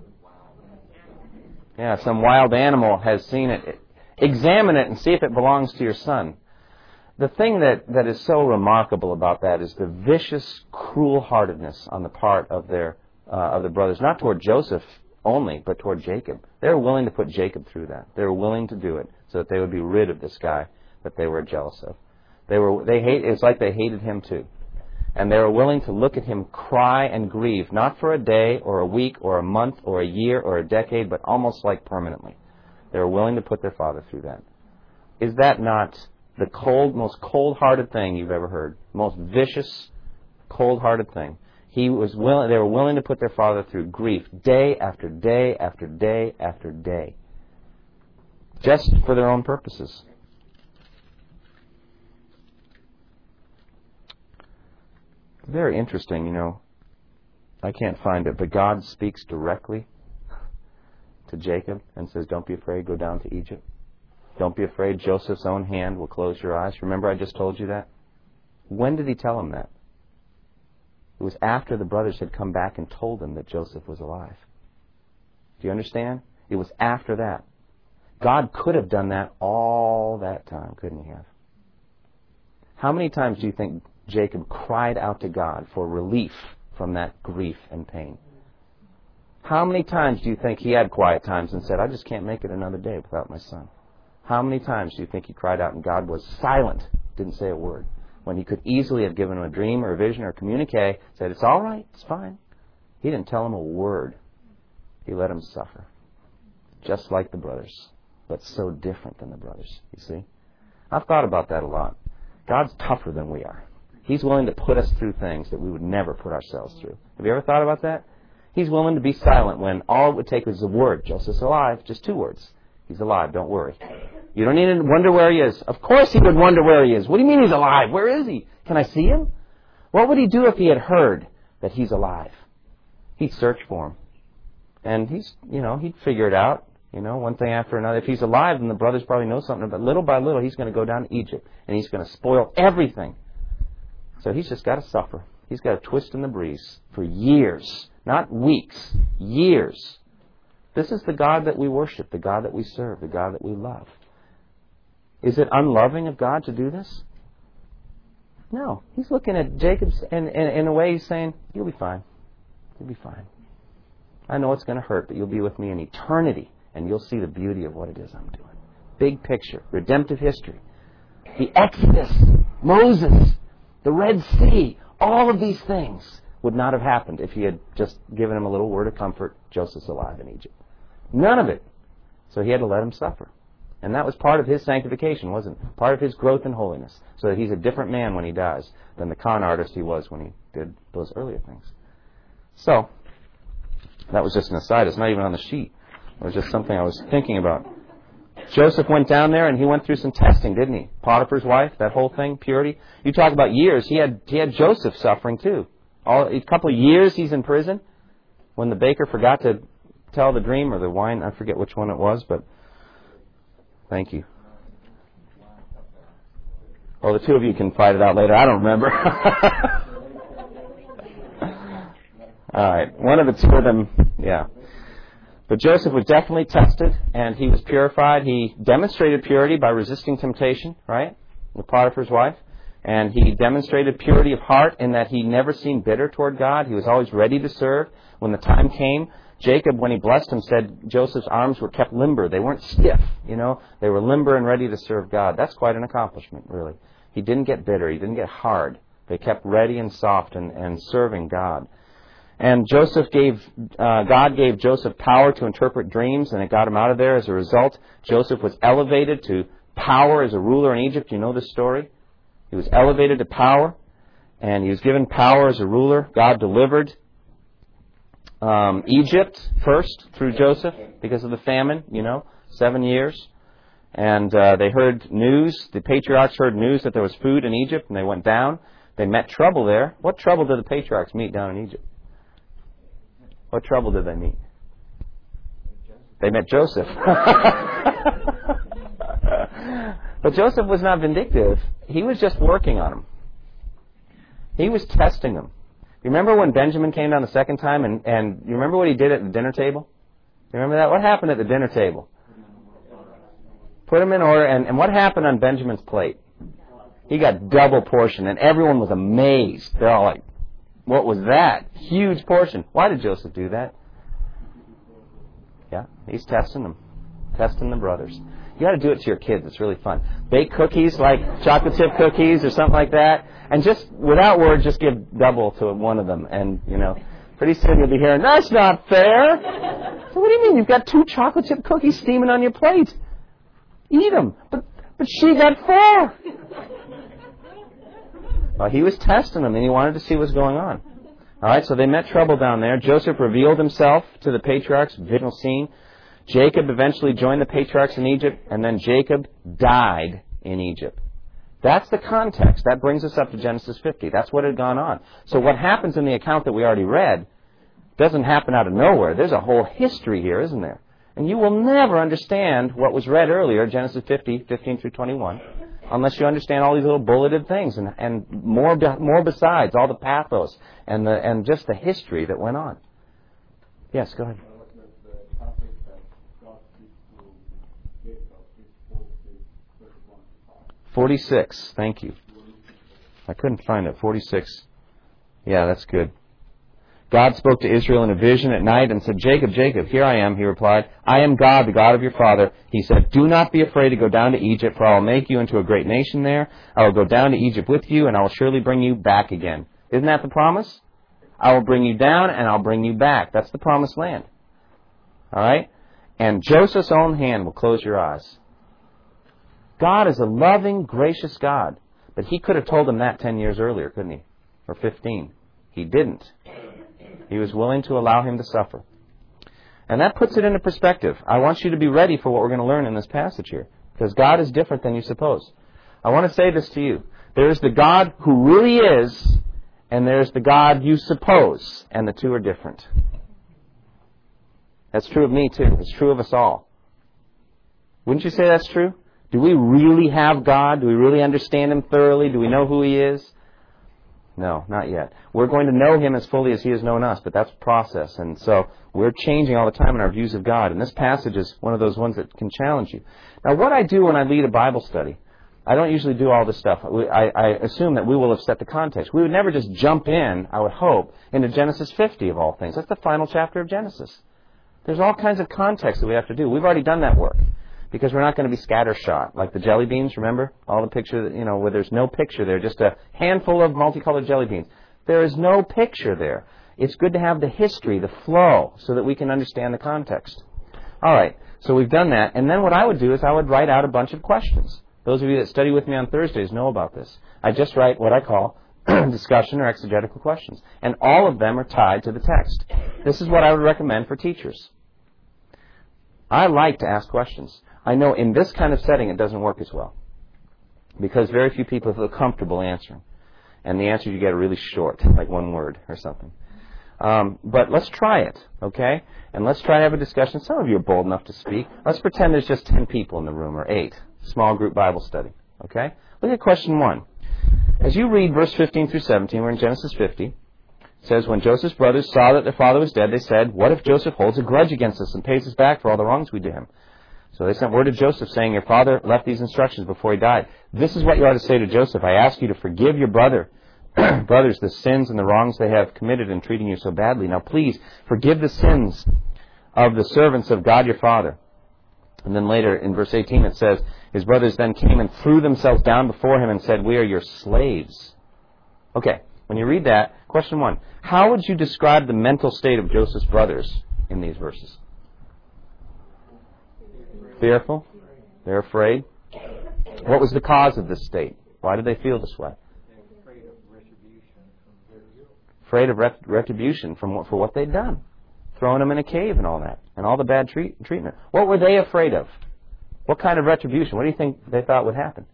Yeah, some wild animal has seen it. Examine it and see if it belongs to your son. The thing that is so remarkable about that is the vicious, cruel-heartedness on the part of the brothers, not toward Joseph only, but toward Jacob. They were willing to put Jacob through that. They were willing to do it so that they would be rid of this guy that they were jealous of. It's like they hated him too. And they were willing to look at him cry and grieve, not for a day or a week or a month or a year or a decade, but almost like permanently. They were willing to put their father through that. Is that not the most cold-hearted thing you've ever heard? Most vicious, cold-hearted thing. They were willing to put their father through grief day after day after day after day, just for their own purposes. Very interesting, I can't find it, but God speaks directly to Jacob and says, don't be afraid, go down to Egypt. Don't be afraid, Joseph's own hand will close your eyes. Remember I just told you that? When did he tell him that? It was after the brothers had come back and told him that Joseph was alive. Do you understand? It was after that. God could have done that all that time, couldn't he have? How many times do you think Jacob cried out to God for relief from that grief and pain? How many times do you think he had quiet times and said, I just can't make it another day without my son? How many times do you think he cried out and God was silent, didn't say a word, when he could easily have given him a dream or a vision or a communique, said, it's all right, it's fine. He didn't tell him a word. He let him suffer. Just like the brothers, but so different than the brothers, you see? I've thought about that a lot. God's tougher than we are. He's willing to put us through things that we would never put ourselves through. Have you ever thought about that? He's willing to be silent when all it would take was a word. Joseph's alive, just 2 words. He's alive, don't worry. You don't need to wonder where he is. Of course he would wonder where he is. What do you mean he's alive? Where is he? Can I see him? What would he do if he had heard that he's alive? He'd search for him. And he'd figure it out, one thing after another. If he's alive, then the brothers probably know something. But little by little, he's going to go down to Egypt. And he's going to spoil everything. So he's just got to suffer. He's got to twist in the breeze for years. Not weeks. Years. This is the God that we worship, the God that we serve, the God that we love. Is it unloving of God to do this? No. He's looking at Jacob and in a way he's saying, you'll be fine. You'll be fine. I know it's going to hurt, but you'll be with me in eternity, and you'll see the beauty of what it is I'm doing. Big picture. Redemptive history. The Exodus. Moses. The Red Sea. All of these things would not have happened if he had just given him a little word of comfort, Joseph's alive in Egypt. None of it. So he had to let him suffer. And that was part of his sanctification, wasn't it? Part of his growth in holiness. So that he's a different man when he dies than the con artist he was when he did those earlier things. So, that was just an aside. It's not even on the sheet. It was just something I was thinking about. Joseph went down there and he went through some testing, didn't he? Potiphar's wife, that whole thing, purity. You talk about years. He had Joseph suffering too. A couple of years he's in prison when the baker forgot to tell the dream or the wine. I forget which one it was, but thank you. Well, the two of you can fight it out later. I don't remember. All right. One of the two of them, yeah. But Joseph was definitely tested, and he was purified. He demonstrated purity by resisting temptation, right, with Potiphar's wife. And he demonstrated purity of heart in that he never seemed bitter toward God. He was always ready to serve. When the time came, Jacob, when he blessed him, said Joseph's arms were kept limber. They weren't stiff, you know. They were limber and ready to serve God. That's quite an accomplishment, really. He didn't get bitter. He didn't get hard. They kept ready and soft and serving God. And God gave Joseph power to interpret dreams, and it got him out of there. As a result, Joseph was elevated to power as a ruler in Egypt. You know this story? He was elevated to power, and he was given power as a ruler. God delivered Egypt first through Joseph because of the famine, 7 years. And they heard news. The patriarchs heard news that there was food in Egypt, and they went down. They met trouble there. What trouble did the patriarchs meet down in Egypt? What trouble did they meet? They met Joseph. But Joseph was not vindictive. He was just working on him. He was testing them. You remember when Benjamin came down the second time, and you remember what he did at the dinner table? You remember that? What happened at the dinner table? Put him in order, and what happened on Benjamin's plate? He got double portion, and everyone was amazed. They're all like, what was that? Huge portion. Why did Joseph do that? Yeah, he's testing them. Testing the brothers. You got to do it to your kids. It's really fun. Bake cookies, like chocolate chip cookies or something like that. And just, without words, just give double to one of them. And, pretty soon you'll be hearing, that's not fair. So what do you mean? You've got 2 chocolate chip cookies steaming on your plate. Eat them. But she got 4. Well, he was testing them, and he wanted to see what's going on. All right, so they met trouble down there. Joseph revealed himself to the patriarchs, visual scene. Jacob eventually joined the patriarchs in Egypt, and then Jacob died in Egypt. That's the context. That brings us up to Genesis 50. That's what had gone on. So what happens in the account that we already read doesn't happen out of nowhere. There's a whole history here, isn't there? And you will never understand what was read earlier, Genesis 50, 15 through 21, unless you understand all these little bulleted things and more besides, all the pathos and just the history that went on. Yes, go ahead. 46, thank you. I couldn't find it. 46. Yeah, that's good. God spoke to Israel in a vision at night and said, Jacob, Jacob, here I am, he replied. I am God, the God of your father. He said, do not be afraid to go down to Egypt, for I will make you into a great nation there. I will go down to Egypt with you, and I will surely bring you back again. Isn't that the promise? I will bring you down, and I'll bring you back. That's the promised land. All right? And Joseph's own hand will close your eyes. God is a loving, gracious God. But he could have told him that 10 years earlier, couldn't he? Or 15. He didn't. He was willing to allow him to suffer. And that puts it into perspective. I want you to be ready for what we're going to learn in this passage here. Because God is different than you suppose. I want to say this to you. There's the God who really is, and there's the God you suppose. And the two are different. That's true of me too. It's true of us all. Wouldn't you say that's true? Do we really have God? Do we really understand Him thoroughly? Do we know who He is? No, not yet. We're going to know Him as fully as He has known us, but that's a process. And so we're changing all the time in our views of God. And this passage is one of those ones that can challenge you. Now, what I do when I lead a Bible study, I don't usually do all this stuff. I assume that we will have set the context. We would never just jump in, I would hope, into Genesis 50 of all things. That's the final chapter of Genesis. There's all kinds of context that we have to do. We've already done that work. Because we're not going to be scattershot. Like the jelly beans, remember? All the picture, where there's no picture there. Just a handful of multicolored jelly beans. There is no picture there. It's good to have the history, the flow, so that we can understand the context. All right, so we've done that. And then what I would do is I would write out a bunch of questions. Those of you that study with me on Thursdays know about this. I just write what I call discussion or exegetical questions. And all of them are tied to the text. This is what I would recommend for teachers. I like to ask questions. I know in this kind of setting it doesn't work as well. Because very few people feel comfortable answering. And the answers you get are really short, like one word or something. But let's try it, okay? And let's try to have a discussion. Some of you are bold enough to speak. Let's pretend there's just 10 people in the room, or 8. Small group Bible study. Okay? Look at question 1. As you read verse 15 through 17, we're in Genesis 50. It says, when Joseph's brothers saw that their father was dead, they said, what if Joseph holds a grudge against us and pays us back for all the wrongs we did him? So they sent word to Joseph saying, your father left these instructions before he died. This is what you ought to say to Joseph. I ask you to forgive your brothers the sins and the wrongs they have committed in treating you so badly. Now please, forgive the sins of the servants of God your father. And then later in verse 18 it says, his brothers then came and threw themselves down before him and said, we are your slaves. Okay, when you read that, question 1, how would you describe the mental state of Joseph's brothers in these verses? Fearful? They're afraid? What was the cause of this state? Why did they feel this way? Afraid of retribution for what they'd done. Throwing them in a cave and all that. And all the bad treatment. What were they afraid of? What kind of retribution? What do you think they thought would happen?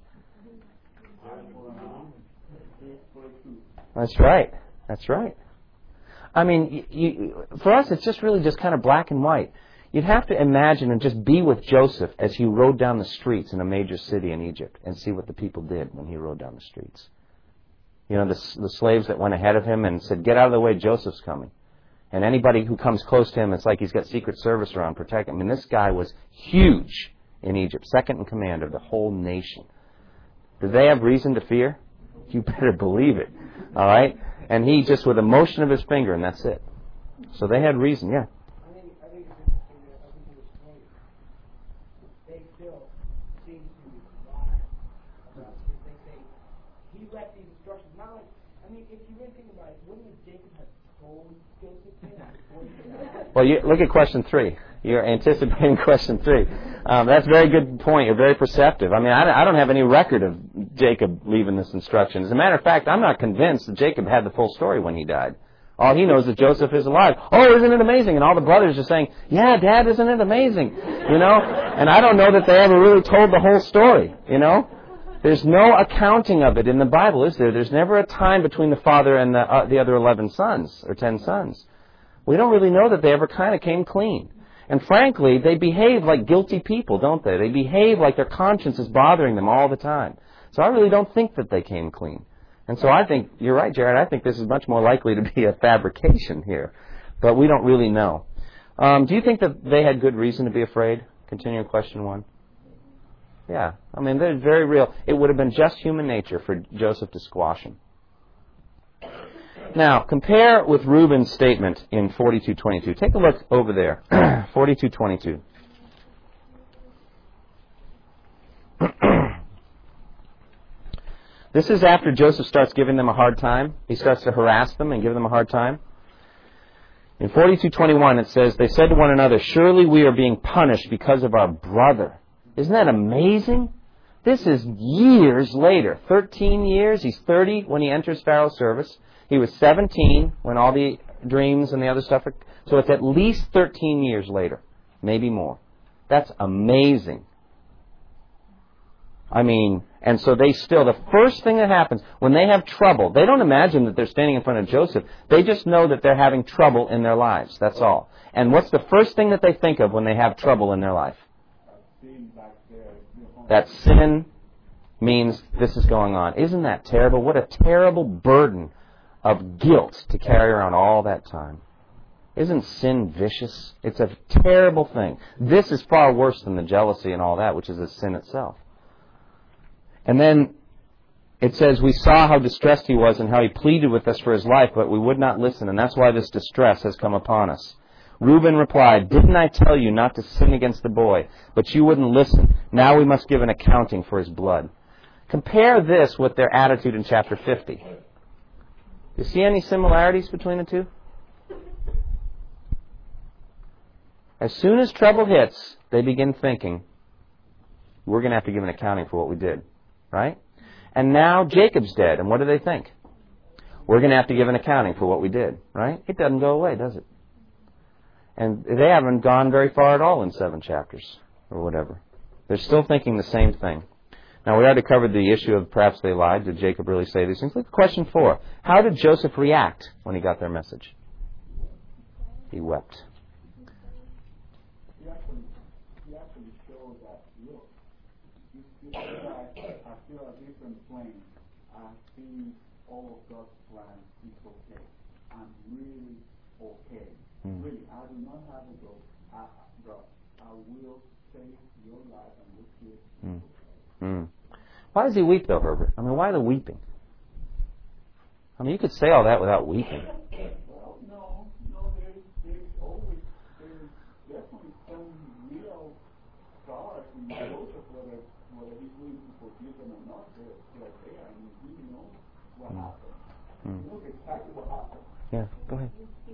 That's right. That's right. I mean, for us, it's just really just kind of black and white. You'd have to imagine and just be with Joseph as he rode down the streets in a major city in Egypt and see what the people did when he rode down the streets. You know, the slaves that went ahead of him and said, get out of the way, Joseph's coming. And anybody who comes close to him, it's like he's got Secret Service around protecting him. I mean, this guy was huge in Egypt, second in command of the whole nation. Did they have reason to fear? You better believe it. All right? And he just with a motion of his finger, and that's it. So they had reason, yeah. I think it's interesting that up until this point, they still seem to lie about it. They say he left these instructions. Not like, I mean, if you really think about it, wouldn't Jacob have told Joseph that before he died? Well, look at question 3. You're anticipating question 3. That's a very good point. You're very perceptive. I mean, I don't have any record of Jacob leaving this instruction. As a matter of fact, I'm not convinced that Jacob had the full story when he died. All he knows is Joseph is alive. Oh, isn't it amazing? And all the brothers are saying, yeah, Dad, isn't it amazing? You know? And I don't know that they ever really told the whole story, you know? There's no accounting of it in the Bible, is there? There's never a time between the father and the other 11 sons, or 10 sons. We don't really know that they ever kind of came clean. And frankly, they behave like guilty people, don't they? They behave like their conscience is bothering them all the time. So I really don't think that they came clean. And so I think, you're right, Jared, I think this is much more likely to be a fabrication here. But we don't really know. Do you think that they had good reason to be afraid? Continuing question 1. Yeah. I mean, they're very real. It would have been just human nature for Joseph to squash him. Now, compare with Reuben's statement in 42:22. Take a look over there. 42:22. This is after Joseph starts giving them a hard time. He starts to harass them and give them a hard time. In 42:21 it says, they said to one another, surely we are being punished because of our brother. Isn't that amazing? This is years later. 13 years. He's 30 when he enters Pharaoh's service. He was 17 when all the dreams and the other stuff. So it's at least 13 years later. Maybe more. That's amazing. I mean, and so they still, the first thing that happens, when they have trouble, they don't imagine that they're standing in front of Joseph. They just know that they're having trouble in their lives. That's all. And what's the first thing that they think of when they have trouble in their life? That sin means this is going on. Isn't that terrible? What a terrible burden of guilt to carry around all that time. Isn't sin vicious? It's a terrible thing. This is far worse than the jealousy and all that, which is a sin itself. And then it says, we saw how distressed he was and how he pleaded with us for his life, but we would not listen, and that's why this distress has come upon us. Reuben replied, didn't I tell you not to sin against the boy? But you wouldn't listen. Now we must give an accounting for his blood. Compare this with their attitude in chapter 50. Do you see any similarities between the two? As soon as trouble hits, they begin thinking, we're going to have to give an accounting for what we did. Right? And now Jacob's dead, and what do they think? We're going to have to give an accounting for what we did. Right? It doesn't go away, does it? And they haven't gone very far at all in 7 chapters, or whatever. They're still thinking the same thing. Now, we already covered the issue of perhaps they lied. Did Jacob really say these things? Look at question 4. How did Joseph react when he got their message? He wept. He actually showed that, look, you guys are still explain, I see all of God's plan is okay. I'm really okay. Really, I do not have a goal. God, I will save your life and will kill you. Why does he weep, though, Herbert? I mean, why the weeping? I mean, you could say all that without weeping. Well, no, there's always, there's definitely some real scars in Joseph, whether he's willing to forgive them or not, they're there. I mean, he knows what happened. He knows exactly what happened. Yeah, go ahead.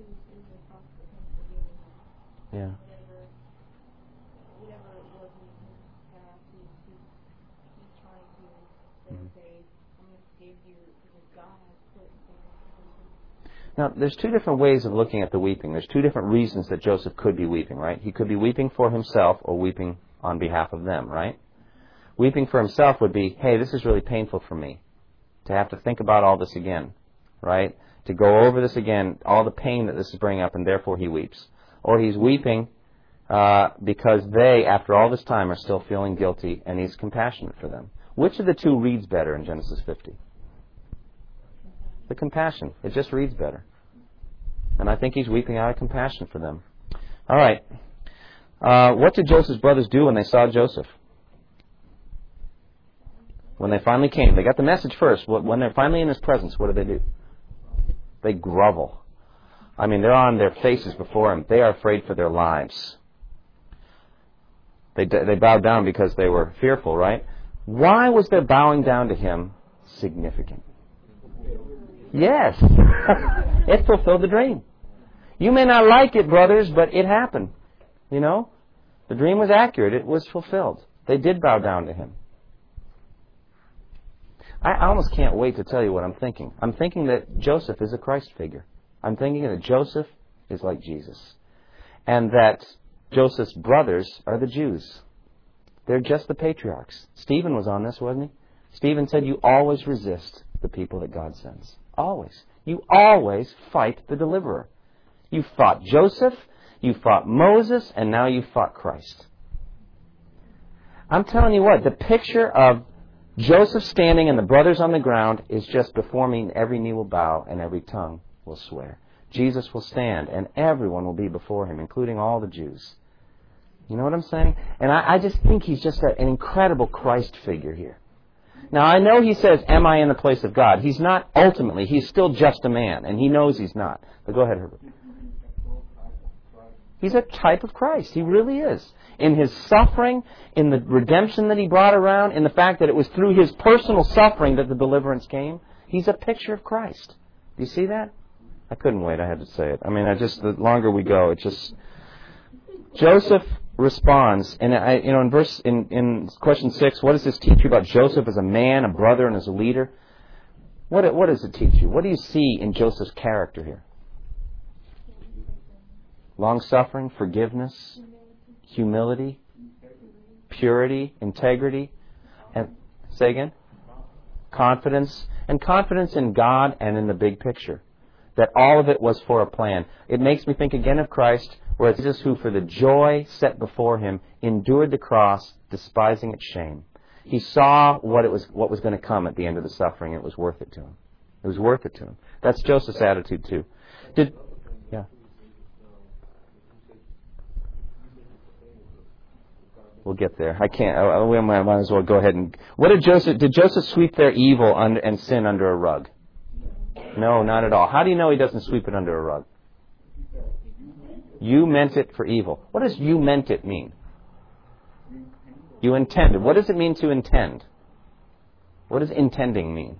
Yeah. Whatever it was in his past, he's trying to say, I'm going to forgive you because God has put things. Now, there's two different ways of looking at the weeping. There's two different reasons that Joseph could be weeping, right? He could be weeping for himself or weeping on behalf of them, right? Weeping for himself would be, hey, this is really painful for me to have to think about all this again, right? To go over this again, all the pain that this is bringing up, and therefore he weeps. Or he's weeping because they, after all this time, are still feeling guilty, and he's compassionate for them. Which of the two reads better in Genesis 50? The compassion. It just reads better. And I think he's weeping out of compassion for them. All right. What did Joseph's brothers do when they saw Joseph? When they finally came. They got the message first. When they're finally in his presence, what do? They grovel. I mean, they're on their faces before him. They are afraid for their lives. They bowed down because they were fearful, right? Why was their bowing down to him significant? Yes. It fulfilled the dream. You may not like it, brothers, but it happened. You know? The dream was accurate. It was fulfilled. They did bow down to him. I almost can't wait to tell you what I'm thinking. I'm thinking that Joseph is a Christ figure. I'm thinking that Joseph is like Jesus. And that Joseph's brothers are the Jews. They're just the patriarchs. Stephen was on this, wasn't he? Stephen said, you always resist the people that God sends. Always. You always fight the deliverer. You fought Joseph, you fought Moses, and now you fought Christ. I'm telling you what, the picture of Joseph standing and the brothers on the ground is just before me, and every knee will bow and every tongue will swear. Jesus will stand and everyone will be before him, including all the Jews. You know what I'm saying? And I just think he's just an incredible Christ figure here. Now, I know he says, am I in the place of God? He's not ultimately. He's still just a man, and he knows he's not. But go ahead, Herbert. He's a type of Christ. He really is. In his suffering, in the redemption that he brought around, in the fact that it was through his personal suffering that the deliverance came, he's a picture of Christ. Do you see that? I couldn't wait. I had to say it. I mean, the longer we go, it just... Joseph responds, and in question 6, what does this teach you about Joseph as a man, a brother, and as a leader? What does it teach you? What do you see in Joseph's character here? Long-suffering, forgiveness, humility, purity, integrity, and say again? Confidence. And confidence in God and in the big picture. That all of it was for a plan. It makes me think again of Christ, where it's Jesus who, for the joy set before him, endured the cross, despising its shame. He saw what was going to come at the end of the suffering. It was worth it to him. It was worth it to him. That's Joseph's attitude too. Yeah. We'll get there. I can't. We might as well go ahead and. Did Joseph sweep their evil and sin under a rug? No, not at all. How do you know he doesn't sweep it under a rug? You meant it for evil. What does you meant it mean? You intended. What does it mean to intend? What does intending mean?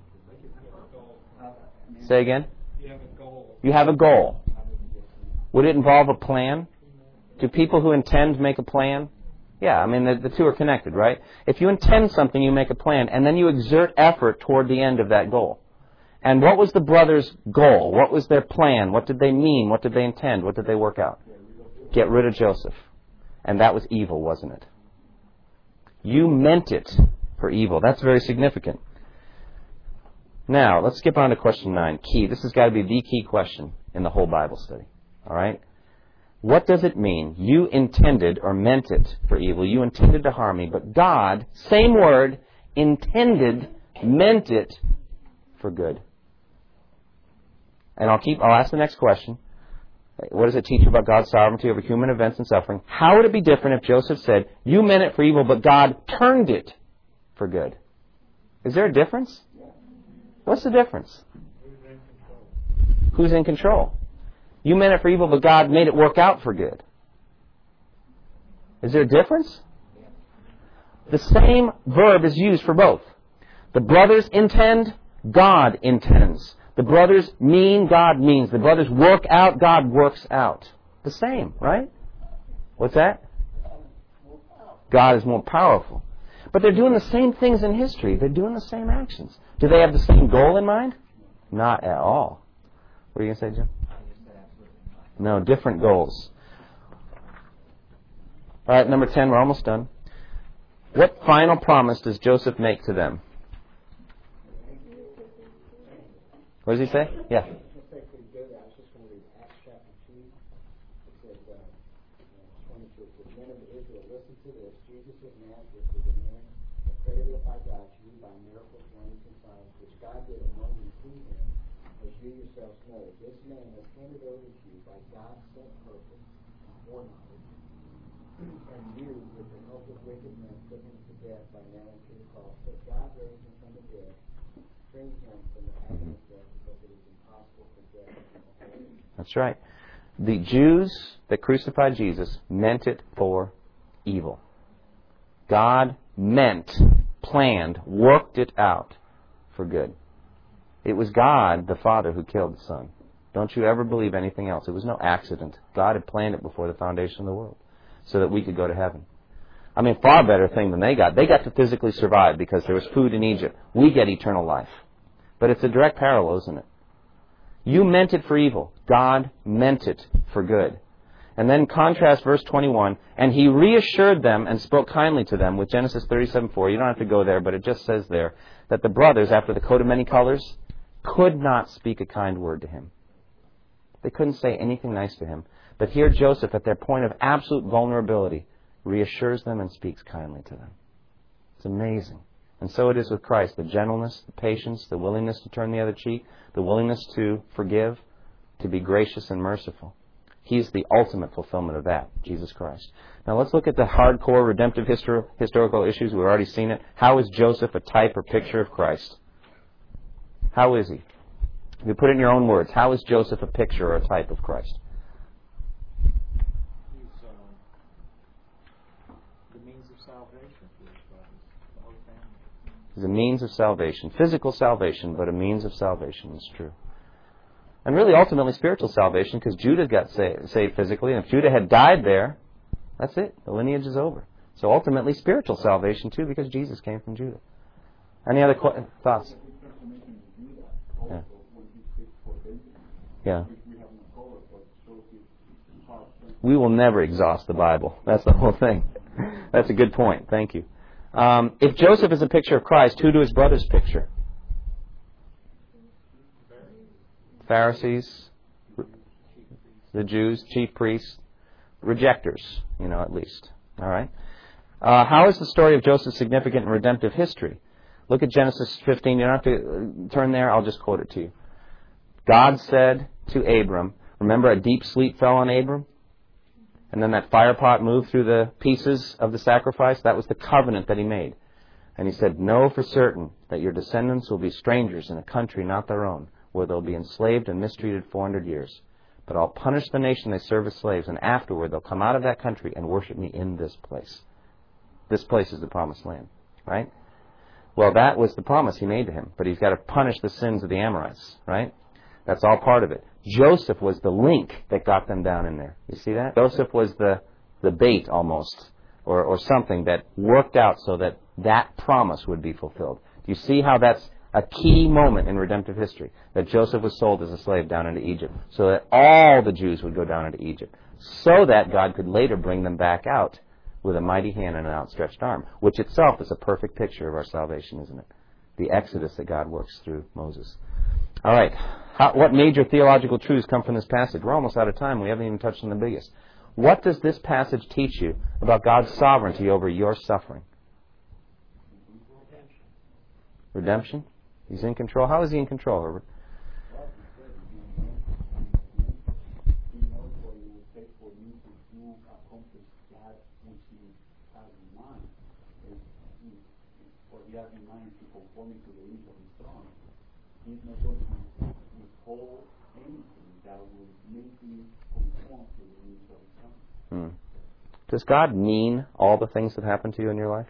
Say again? You have a goal. Would it involve a plan? Do people who intend make a plan? Yeah, I mean, the two are connected, right? If you intend something, you make a plan, and then you exert effort toward the end of that goal. And what was the brothers' goal? What was their plan? What did they mean? What did they intend? What did they work out? Get rid of Joseph. And that was evil, wasn't it? You meant it for evil. That's very significant. Now, let's skip on to question 9. Key. This has got to be the key question in the whole Bible study. All right? What does it mean? You intended or meant it for evil. You intended to harm me. But God, same word, intended meant it for good. And I'll ask the next question. What does it teach about God's sovereignty over human events and suffering? How would it be different if Joseph said, you meant it for evil, but God turned it for good? Is there a difference? What's the difference? Who's in control? You meant it for evil, but God made it work out for good. Is there a difference? The same verb is used for both. The brothers intend, God intends. The brothers mean, God means. The brothers work out, God works out. The same, right? What's that? God is more powerful. But they're doing the same things in history. They're doing the same actions. Do they have the same goal in mind? Not at all. What are you going to say, Jim? No, different goals. All right, number 10, we're almost done. What final promise does Joseph make to them? What does he say? Yeah. I was just going to read Acts chapter 2. It says, the men of Israel, listen to this. Jesus of Nazareth is a man accredited by God to you by miracles, wonders, and signs, which God did among you through him, as you yourselves know. This man has handed over to you by God's set purpose and foreknowledge. And you, with the help of wicked men, put him to death by nailing to the cross. But God raised him from the dead, freeing him from the agony of death, because it is impossible for death to hold him. That's right. The Jews that crucified Jesus meant it for evil. God meant, planned, worked it out for good. It was God, the Father, who killed the Son. Don't you ever believe anything else. It was no accident. God had planned it before the foundation of the world so that we could go to heaven. I mean, far better thing than they got. They got to physically survive because there was food in Egypt. We get eternal life. But it's a direct parallel, isn't it? You meant it for evil. God meant it for good. And then contrast verse 21. And he reassured them and spoke kindly to them with Genesis 37:4. You don't have to go there, but it just says there that the brothers, after the coat of many colors, could not speak a kind word to him. They couldn't say anything nice to him. But here Joseph, at their point of absolute vulnerability, reassures them and speaks kindly to them. It's amazing. And so it is with Christ. The gentleness, the patience, the willingness to turn the other cheek, the willingness to forgive, to be gracious and merciful. He's the ultimate fulfillment of that, Jesus Christ. Now let's look at the hardcore redemptive historical issues. We've already seen it. How is Joseph a type or picture of Christ? How is he? If you put it in your own words, how is Joseph a picture or a type of Christ? He's the means of salvation for his brothers, the whole family. He's a means of salvation. Physical salvation, but a means of salvation. It's true. And really, ultimately, spiritual salvation, because Judah got saved physically, and if Judah had died there, that's it. The lineage is over. So ultimately, spiritual salvation, too, because Jesus came from Judah. Any other thoughts? Yeah. Yeah. We will never exhaust the Bible. That's the whole thing. That's a good point. Thank you. If Joseph is a picture of Christ, who do his brothers picture? Pharisees, the Jews, chief priests, rejectors, at least. All right. How is the story of Joseph significant in redemptive history? Look at Genesis 15. You don't have to turn there. I'll just quote it to you. God said to Abram, remember a deep sleep fell on Abram? And then that fire pot moved through the pieces of the sacrifice? That was the covenant that he made. And he said, know for certain that your descendants will be strangers in a country not their own, where they'll be enslaved and mistreated 400 years. But I'll punish the nation they serve as slaves, and afterward they'll come out of that country and worship me in this place. This place is the promised land, right? Well, that was the promise he made to him. But he's got to punish the sins of the Amorites, right? That's all part of it. Joseph was the link that got them down in there. You see that? Joseph was the bait almost, or something that worked out so that that promise would be fulfilled. Do you see how that's a key moment in redemptive history? That Joseph was sold as a slave down into Egypt, so that all the Jews would go down into Egypt, so that God could later bring them back out with a mighty hand and an outstretched arm, which itself is a perfect picture of our salvation, isn't it? The exodus that God works through Moses. All right. What major theological truths come from this passage? We're almost out of time. We haven't even touched on the biggest. What does this passage teach you about God's sovereignty over your suffering? Redemption? He's in control. How is He in control, Herbert? He knows what it will take for you to accomplish that which He has in mind. What He has in mind is to conform to the image of His Son. He's not going to withhold anything that will make you conform to the image of His Son. Does God mean all the things that happen to you in your life?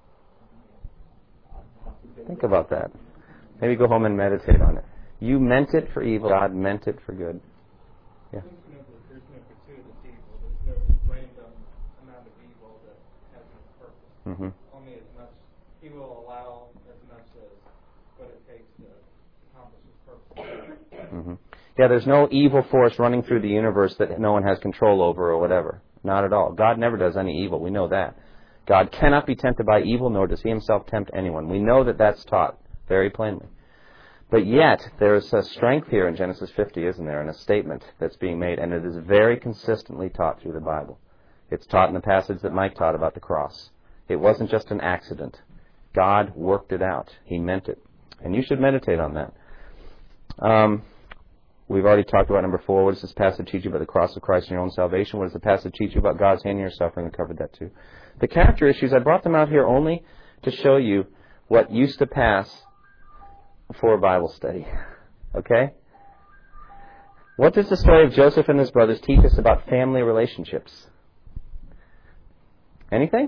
Think about that. Maybe go home and meditate on it. You meant it for evil. God meant it for good. Yeah. There's no gratuitous evil. There's no random amount of evil that has no purpose. Only as much He will allow as much as what it takes to accomplish His purpose. Yeah, there's no evil force running through the universe that no one has control over or whatever. Not at all. God never does any evil. We know that. God cannot be tempted by evil, nor does He Himself tempt anyone. We know that that's taught very plainly. But yet, there is a strength here in Genesis 50, isn't there, in a statement that's being made, and it is very consistently taught through the Bible. It's taught in the passage that Mike taught about the cross. It wasn't just an accident. God worked it out. He meant it. And you should meditate on that. We've already talked about number 4. What does this passage teach you about the cross of Christ and your own salvation? What does the passage teach you about God's hand in your suffering? We covered that too. The character issues, I brought them out here only to show you what used to pass for a Bible study. Okay? What does the story of Joseph and his brothers teach us about family relationships? Anything?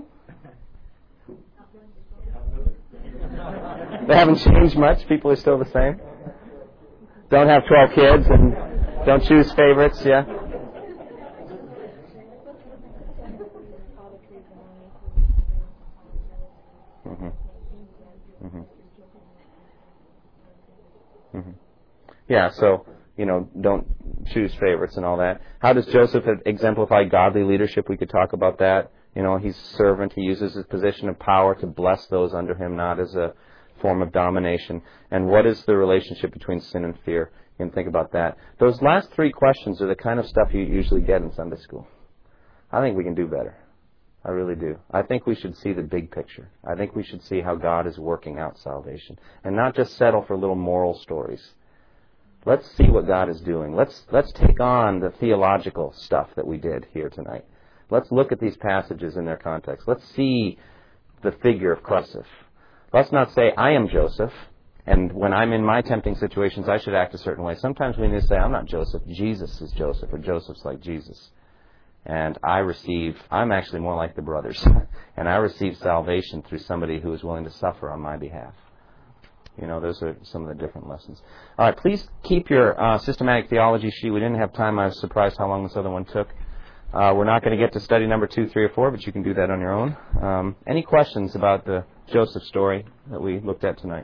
They haven't changed much. People are still the same. Don't have 12 kids and don't choose favorites, yeah? Yeah, so, don't choose favorites and all that. How does Joseph exemplify godly leadership? We could talk about that. He's a servant. He uses his position of power to bless those under him, not as a form of domination. And what is the relationship between sin and fear? You can think about that. Those last 3 questions are the kind of stuff you usually get in Sunday school. I think we can do better. I really do. I think we should see the big picture. I think we should see how God is working out salvation and not just settle for little moral stories. Let's see what God is doing. Let's take on the theological stuff that we did here tonight. Let's look at these passages in their context. Let's see the figure of Christ. Let's not say, I am Joseph, and when I'm in my tempting situations, I should act a certain way. Sometimes we need to say, I'm not Joseph, Jesus is Joseph, or Joseph's like Jesus. And I'm actually more like the brothers, and I receive salvation through somebody who is willing to suffer on my behalf. Those are some of the different lessons. All right, please keep your systematic theology sheet. We didn't have time. I was surprised how long this other one took. We're not going to get to study number 2, 3, or 4, but you can do that on your own. Any questions about the Joseph story that we looked at tonight?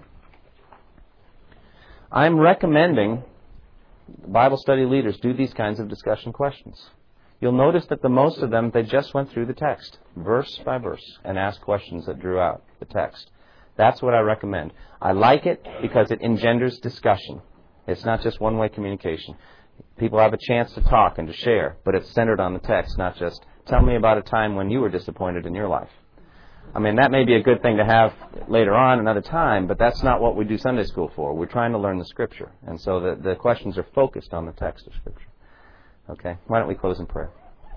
I'm recommending Bible study leaders do these kinds of discussion questions. You'll notice that the most of them, they just went through the text, verse by verse, and asked questions that drew out the text. That's what I recommend. I like it because it engenders discussion. It's not just one-way communication. People have a chance to talk and to share, but it's centered on the text, not just, tell me about a time when you were disappointed in your life. I mean, that may be a good thing to have later on, another time, but that's not what we do Sunday school for. We're trying to learn the Scripture, and so the questions are focused on the text of Scripture. Okay, why don't we close in prayer?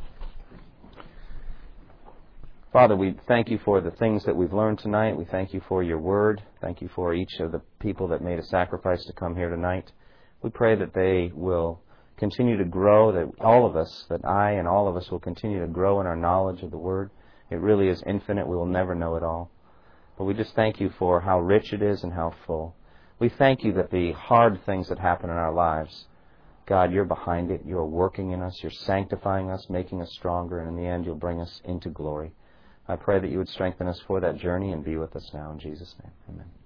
Father, we thank you for the things that we've learned tonight. We thank you for your word. Thank you for each of the people that made a sacrifice to come here tonight. We pray that they will continue to grow, that I and all of us will continue to grow in our knowledge of the word. It really is infinite. We will never know it all. But we just thank you for how rich it is and how full. We thank you that the hard things that happen in our lives, God, you're behind it. You're working in us. You're sanctifying us, making us stronger, and in the end, you'll bring us into glory. I pray that you would strengthen us for that journey and be with us now. In Jesus' name, amen.